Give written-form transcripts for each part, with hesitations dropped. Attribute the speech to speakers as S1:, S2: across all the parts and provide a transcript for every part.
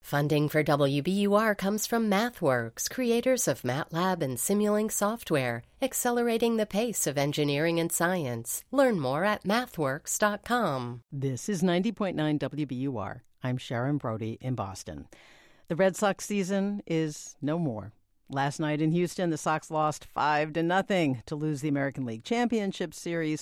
S1: Funding for WBUR comes from MathWorks, creators of MATLAB and Simulink software, accelerating the pace of engineering and science. Learn more at mathworks.com.
S2: This is 90.9 WBUR. I'm Sharon Brody in Boston. The Red Sox season is no more. Last night in Houston, the Sox lost 5-0 to lose the American League Championship Series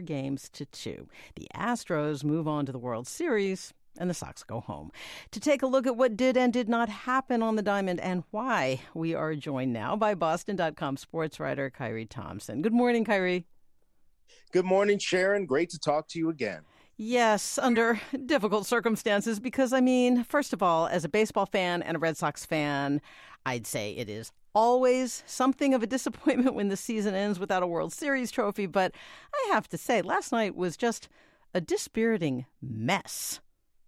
S2: 4-2. The Astros move on to the World Series, and the Sox go home. To take a look at what did and did not happen on the diamond and why, we are joined now by Boston.com sports writer Kyrie Thompson. Good morning, Kyrie.
S3: Good morning, Sharon. Great to talk to you again.
S2: Yes, under difficult circumstances, because, first of all, as a baseball fan and a Red Sox fan, I'd say it is always something of a disappointment when the season ends without a World Series trophy. But I have to say, last night was just a dispiriting mess.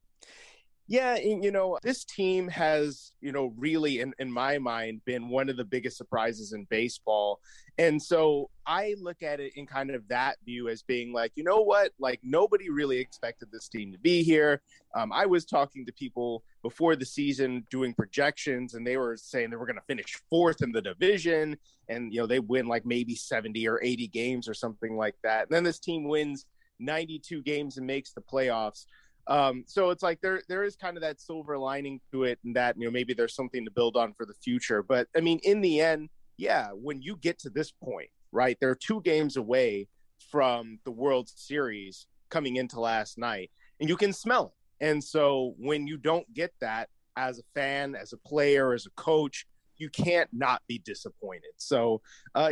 S3: Yeah, this team has, really, in my mind, been one of the biggest surprises in baseball. And so I look at it in kind of that view as being like, you know what, like nobody really expected this team to be here. I was talking to people before the season doing projections, and they were saying they were going to finish fourth in the division. And, they win like maybe 70 or 80 games or something like that. And then this team wins 92 games and makes the playoffs. So it's like there is kind of that silver lining to it, and that, maybe there's something to build on for the future. But in the end, yeah, when you get to this point, right, they're 2 games away from the World Series coming into last night, and you can smell it. And so when you don't get that as a fan, as a player, as a coach, you can't not be disappointed. So,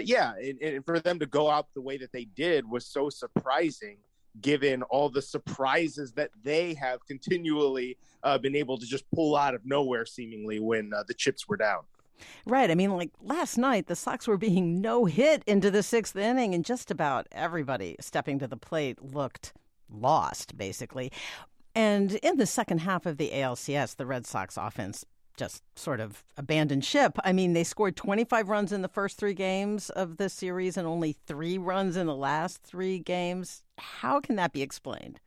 S3: and for them to go out the way that they did was so surprising, given all the surprises that they have continually been able to just pull out of nowhere, seemingly, when the chips were down.
S2: Right. Like last night, the Sox were being no-hit into the 6th inning, and just about everybody stepping to the plate looked lost, basically. And in the second half of the ALCS, the Red Sox offense just sort of abandoned ship. They scored 25 runs in the first 3 games of the series and only 3 runs in the last 3 games. How can that be explained?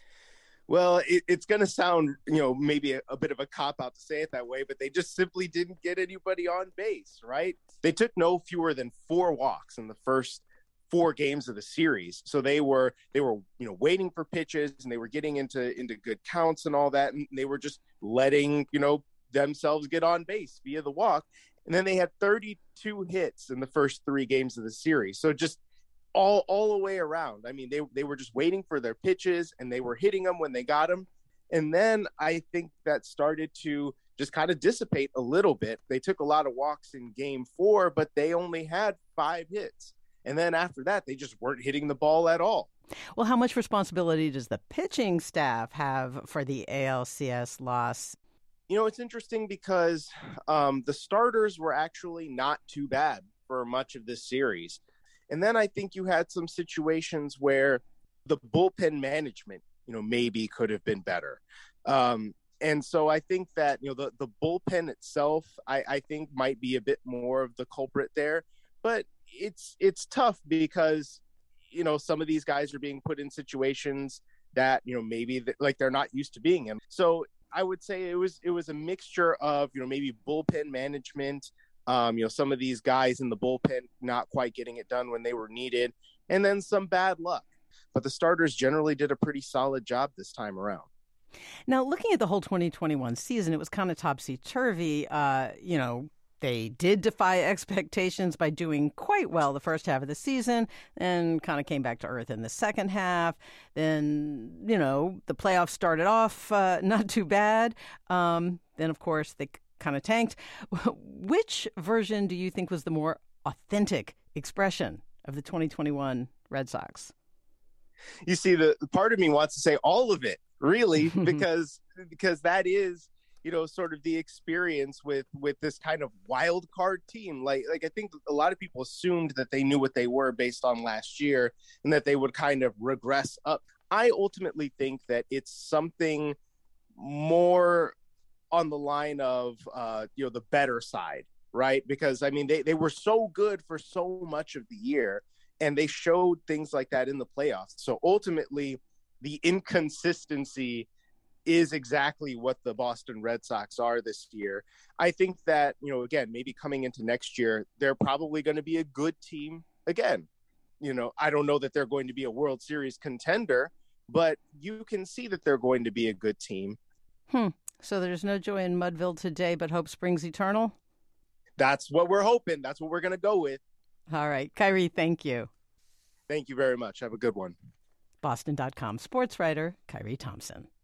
S3: Well, it's going to sound, maybe a bit of a cop-out to say it that way, but they just simply didn't get anybody on base, right? They took no fewer than 4 walks in the first 4 games of the series. So they were waiting for pitches, and they were getting into good counts and all that, and they were just letting, themselves get on base via the walk. And then they had 32 hits in the first 3 games of the series. So just all the way around. They were just waiting for their pitches, and they were hitting them when they got them. And then I think that started to just kind of dissipate a little bit. They took a lot of walks in game 4, but they only had 5 hits. And then after that, they just weren't hitting the ball at all.
S2: Well, how much responsibility does the pitching staff have for the ALCS loss?
S3: It's interesting because the starters were actually not too bad for much of this series. And then I think you had some situations where the bullpen management, maybe could have been better. And so I think that, the bullpen itself, I think might be a bit more of the culprit there. But it's tough because, some of these guys are being put in situations that, maybe they're not used to being in. So I would say it was a mixture of, maybe bullpen management, some of these guys in the bullpen not quite getting it done when they were needed, and then some bad luck. But the starters generally did a pretty solid job this time around.
S2: Now, looking at the whole 2021 season, it was kind of topsy-turvy. They did defy expectations by doing quite well the first half of the season and kind of came back to earth in the second half. Then, the playoffs started off not too bad. Then, of course, they kind of tanked. Which version do you think was the more authentic expression of the 2021 Red Sox?
S3: You see, the part of me wants to say all of it, really, because that is, sort of the experience with this kind of wild card team. Like I think a lot of people assumed that they knew what they were based on last year and that they would kind of regress up. I ultimately think that it's something more on the line of, the better side, right? Because, they were so good for so much of the year, and they showed things like that in the playoffs. So ultimately, the inconsistency is exactly what the Boston Red Sox are this year. I think that, again, maybe coming into next year, they're probably going to be a good team again. I don't know that they're going to be a World Series contender, but you can see that they're going to be a good team.
S2: So there's no joy in Mudville today, but hope springs eternal?
S3: That's what we're hoping. That's what we're going to go with.
S2: All right. Kyrie, thank you.
S3: Thank you very much. Have a good one.
S2: Boston.com sports writer Kyrie Thompson.